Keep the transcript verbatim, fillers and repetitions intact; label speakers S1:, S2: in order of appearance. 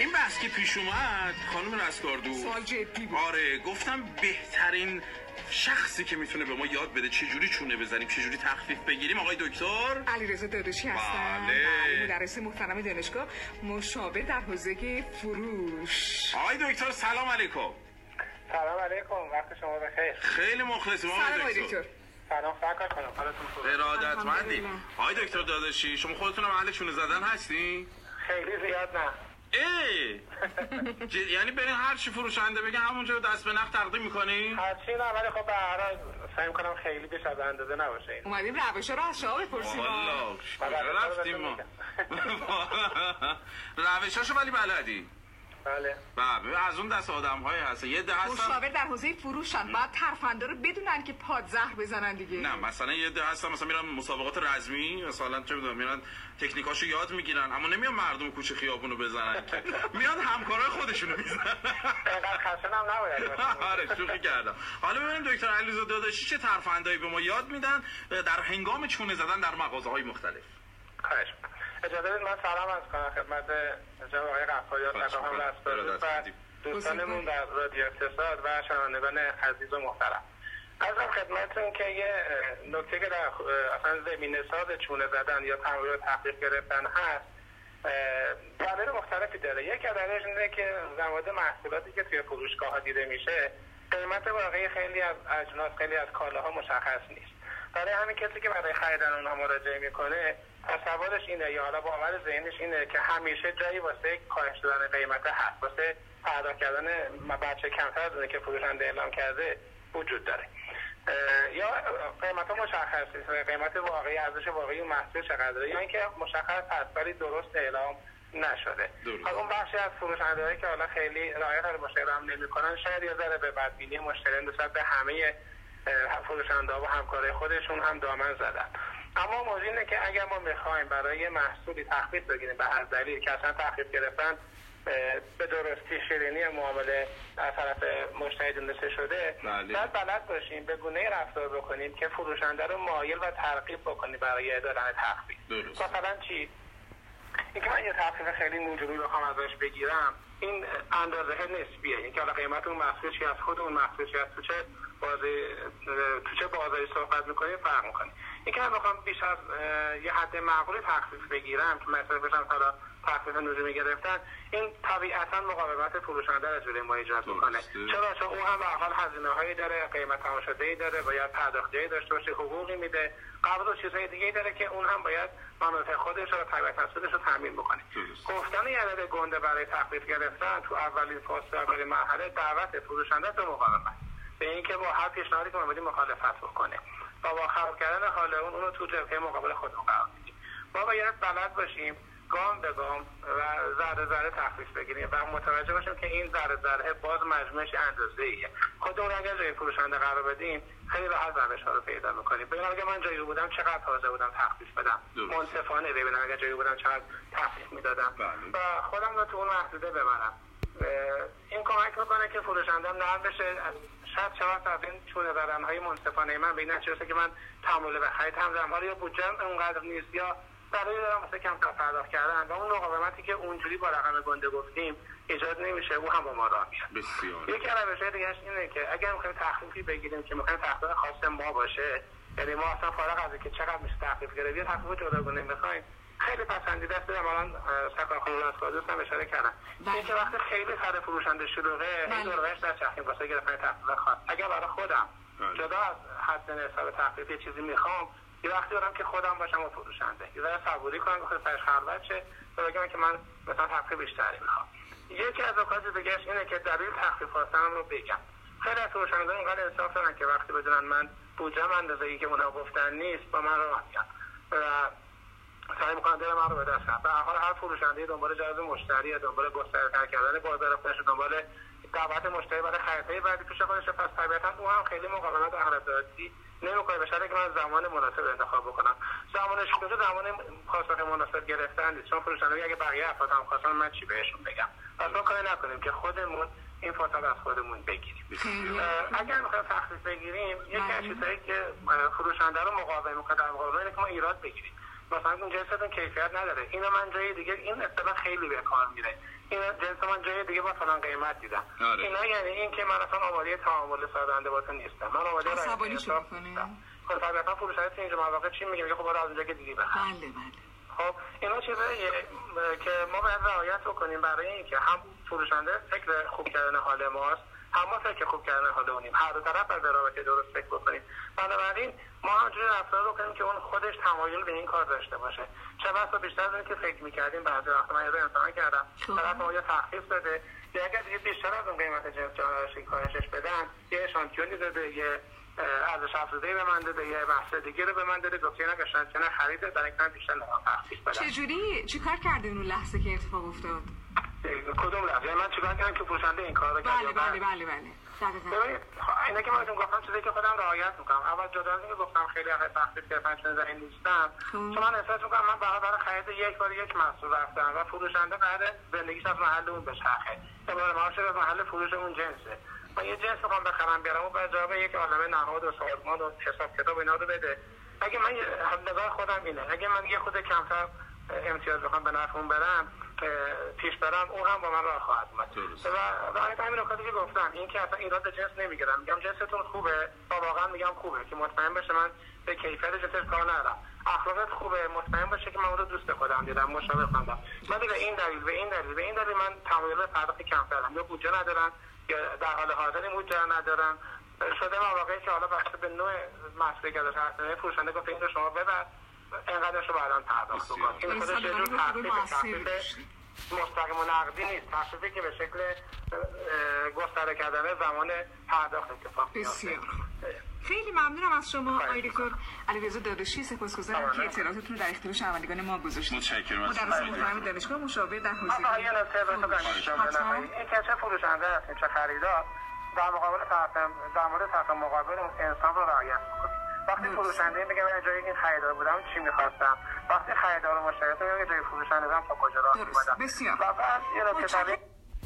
S1: این بحث که پیش اومد خانم رستگاردو
S2: سوال جدی بود.
S1: آره گفتم بهترین شخصی که میتونه به ما یاد بده چه جوری چونه بزنیم چه جوری تخفیف بگیریم آقای دکتر
S2: علیرضا داداشی هستن.
S1: بله.
S2: مدرس محترم دانشگاه، مشاور در حوزه فروش.
S1: آقای دکتر سلام علیکم.
S3: سلام علیکم، وقت شما بخیر.
S1: خیلی مخلصیم آقای دکتر.
S3: سلام فقط کنم حالتون خوبه؟
S1: ارادتمندی. آقای دکتر داداشی شما خودتون هم اهل چونه زدن هستی؟
S3: خیلی زیاد نه.
S1: ای ج... یعنی برین هر چی فروشنده بگه همونجا دست به نقد تقدیم میکنی؟
S3: هر چی نه، ولی خب به هر حال سعی میکنم خیلی بیش از اندازه نباشه این.
S2: اومدیم روشا رو از شما بپرسیم.
S1: والا کجا رفتیم ما؟ روشاشو ولی بلدی؟
S3: بله.
S1: بله از اون دست آدم‌های هست. یه ده هستن
S2: مشاور در حوزه فروشن، بعد ترفنده رو بدونن که پادزهر بزنن دیگه.
S1: نه مثلا یه ده هستن مثلا میرن مسابقات رزمی، مثلا چه میدونم میرن تکنیکاشو یاد میگیرن، اما نمیان مردم کوچه خیابونو بزنن که میان همکارای خودشونو میزنن.
S3: اینقدر خشن هم نباید باشه.
S1: آره شوخی کردم. حالا ببینیم دکتر علیرضا داداشی چه ترفندایی به ما یاد میدن در هنگام چونه زدن در مغازه‌های مختلف.
S3: خواهش می‌کنم. اجازه بدید من سلام عرض کنم خدمت جناب آقای غفاریات نگاهم رستگاردو و دوستانمون در رادیو اقتصاد و شنوندگان عزیز و محترم. عرضم خدمتتون که یه نکته که در اصلا زمینه ساز چونه زدن یا تمرین تحقیق گرفتن هست دلایل مختلفی داره. یک دلیلش اینه که زماد محصولاتی که توی فروشگاه‌ها دیده میشه قیمت واقعی خیلی از اجناس خیلی از کالاها مشخص نیست. برای همین کسی که برای خریدن اونها مراجعه میکنه تصورش اینه یا حالا باور ذهنش اینه که همیشه جایی واسه کاهش دادن قیمت هست، واسه پرداخت کردن بچه کمتر از اونه که فروشنده اعلام کرده وجود داره. یا قیمت ها مشخص نیست، قیمت واقعی ارزش واقعی محصول چقدره یا اینکه مشخص هست ولی درست اعلام نشده. حالا اون بخشی از فروشنده‌هایی که حالا خیلی رعایت به مشتری هم نمی‌کنن شاید یه ذره به بدبینی مشتری نسبت به همه فروشنده‌ها و همکارای خودشون هم دامن زدن. اما موضوع اینه که اگر ما میخوایم برای محصولی تخفیف بگیریم به هر دلیل که اصلا تخفیف گرفتن به درستی شیرینی معامله از طرف مشتری دونسته شده، باید بلد باشیم به گونه‌ای رفتار بکنیم که فروشنده رو مایل و ترغیب بکنیم برای دادن تخفیف. مثلا چی؟ اینکه من یه تخفیف خیلی نوجوری بخوام ازش بگیرم این اندازه نسبیه، اینکه حالا قیمت اون محصول چی از خود اون محصول چی از تو چه بازی تو چه بازاری صحبت می‌کنیم فرق می‌کنه. اینکه من بخوام بیش از یه حد معقول تخفیف بگیرم که مثلا بشم حالا تخفیف نوجومی گرفتن، این طبیعتاً مقاومت فروشنده رو جلوی ما ایجاد می‌کنه. چرا؟ چون اون هم به هر حال هزینه‌هایی داره، قیمت تماشاده‌ای داره، باید پرداخته‌ای داشته باشه، حقوقی میده، قبض و چیزهای دیگه‌ای داره که اون هم باید منافع خودش رو طبیعتاً خودش رو تامین بکنه. گفتن یه عدد گنده برای تخفیف گرفتن تو اولین فاز اولین مرحله دعوت فروشنده به مقاومت، به اینکه با هر پیشنهادی که ما بدیم مخالفت بکنه و با خراب کردن حال اون اون رو تو جبهه مقابل خودمون قرار میدیم. ما باید بلد باشیم گام به گام و ذره ذره تخفیف بگیریم و متوجه باشیم که این ذره ذره باز مجموعش اندازه‌ایه. خودمون اگر جای فروشنده قرار بدیم خیلی راحت روش‌ها رو پیدا می‌کنیم. ببینم اگه من جایی بودم چقدر تازه بودم تخفیف بدم، منصفانه ببینم اگه جایی بودم چقدر تخفیف میدادم و خودم رو تو اون محدوده ببرم. این کمک میکنه که فروشندم نرم بشه. شاید چقدر از این چونه زدن‌های منصفانه من به این نتیجه که من تمایل به خرید هم دارم، حالا یا بودجه‌ام اونقدر نیست یا برای دارم واسه کم پرداخت کردن و اون مقاومتی که اونجوری با رقم گنده گفتیم ایجاد نمیشه، او هم با ما راه میاد. بسیار. یکی از روش‌های دیگه‌اش اینه که اگر می‌خوایم تخفیفی بگیریم که می‌خوایم تخفیف خاص ما باشه، یعنی ما اصلا فارغ از اینکه چقدر میشه تخفیف گرفت یا تخفیف جداگانه می‌خوایم، خیلی پسندیده است. الان سرکار خانم رستگاردو هم اشاره کردن اینکه وقتی خیلی سر فروشنده شلوغه این دورش در چرخیم واسه گرفتن تخفیف خاص، اگر برای خودم جدا از حد نصاب تخفیف یه چیزی میخوام، یه وقتی دارم که خودم باشم و فروشنده یه ذره صبوری کنم بخواد سرش خلوت شه تا بگم که من مثلا تخفیف بیشتری میخوام. یکی از نکات دیگه‌اش اینه که دلیل تخفیف خواستنم رو بگم. خیلی از فروشنده‌ها اینقدر انصاف دارن که وقتی بدونن من بودجه‌م اندازه‌ای که اونها گفتن نیست با من راه میان و سعی می‌کنن دل من رو به دست بیارن. به هر حال هر فروشنده دنبال جذب مشتری، دنبال گسترده کردن بازار خودش، دنبال دعوت مشتری برای خریدهای بعدی پیش خودش، پس طبیعتاً او هم خیلی مقاومت اهرم‌داری نمی‌کنه به شرطی که من زمان مناسب انتخاب بکنم. زمانش کجا زمان پاسخ مناسب گرفتن نیست، چون فروشنده اگه بقیه افراد هم خواستن من چی بهشون بگم. پس ما کاری نکنیم که خودمون این فرصت از خودمون بگیریم. اگر می‌خوایم تخفیف بگیریم، یکی از چیزایی که فروشنده رو مقاوم می‌کنه در مقابل اینه که ما ایراد بگیریم. مثلا اون جنستون کیفیت نداره، اینو من جای دیگه این اصطلاح خیلی به کار میره، این جنس من جای دیگه با فلان قیمت دیدم. آره. اینا یعنی این که من اصلا آماده تعامل سازنده باتون نیستم، من آماده
S2: عصبانی شو میکنه.
S3: خب طبیعتا فروشنده اینجا مواقع چی میگه؟ میگه خب برو از اونجا که دیدی بخر.
S2: بله بله.
S3: خب اینا چیزاییه که ما باید رعایت بکنیم برای اینکه هم فروشنده فکر خوب کردن حال ماست، هم ما فکر خوب کردن حال اونیم، هر دو طرف از رابطه درست فکر بکنیم. بنابراین ما همونجوری رفتار رو کنیم که اون خودش تمایل به این کار داشته باشه. چه بسا بیشتر از اون که فکر می‌کردیم بعضی وقتا من رو امتحان کردم طرف ما یا تخفیف بده یا اگر دیگه بیشتر از اون قیمت جنس جانشین کاهشش بدن یه اشانتیونی داده، یه ارزش افزوده به من داده، یه بحث دیگه رو به من داده، گفت اینا قشنگ کنه خریده برای اینکه بیشتر نمیخوام تخفیف بدم.
S2: چجوری چیکار کردین اون لحظه که اتفاق افتاد؟
S3: کدوم لحظه؟ من چیکار کردم که فروشنده این کارو کرد؟
S2: بله بله بله بله.
S3: ببینید اینا که من بهتون گفتم چیزی که خودم رعایت میکنم. اول جدا از اینکه گفتم خیلی از تخفیف گرفتن چون زمین نیستم، چون من احساس میکنم من برای برای خرید یک بار یک محصول رفتم و فروشنده قراره زندگیش از محل اون بچرخه، یا معاش از محل فروش اون جنسه. من یه جنس میخوام بخرم بیارم و بعد جواب یک عالمه نهاد و سازمان و حساب کتاب اینا رو بده. اگه من نگاه خودم اینه، اگه من یه خود کمتر امتیاز بخوام به نفعم برم پیش برم، اون هم با من راه خواهد اومد. و برای همین نکاتی که گفتم این که اصلا ایراد جنس نمیگیرم، میگم جنستون خوبه و واقعا میگم خوبه که مطمئن بشه من به کیفیت جنسش کار ندارم، اخلاقت خوبه مطمئن باشه که من اون رو دوست خودم دیدم مشابه خواندم، من به این دلیل به این دلیل به این دلیل من تمایل به پرداخت کمترم، یا بودجه ندارم یا در حال حاضر بودجه ندارم. شده مواقعی که حالا بحث به نوع مسئله که داشته فروشنده گفت این رو شما ببر اینقدرش رو بعداً پرداخت بکن. این خودش یه جور تخفیف مستقیم و نقدی نیست، تخفیفی که به شکل گسترده کردن زمان پرداخت اتفاق میفته.
S2: خیلی ممنونم از شما آقای دکتر علیرضا داداشی، سپاسگزارم که اطلاعاتتون رو در اختیار شنوندگان ما گذاشتید.
S1: متشکرم از
S2: شما. مدرس محترم دانشگاه مشاور در حوزه
S3: آقا یه نکته بهتون بگم، این که چه فروشنده هستیم چه خریدار در مقابل طرف در مورد طرف مقابل انسان رو رعایت کنید. وقتی فروشنده میگه من جایی این خریدار بودم چی می‌خواستم، وقتی خریدار و مشتری میگه جای فروشنده بودم تا کجا راه می‌بردم.
S2: بسیار.
S3: و بعد یه نکته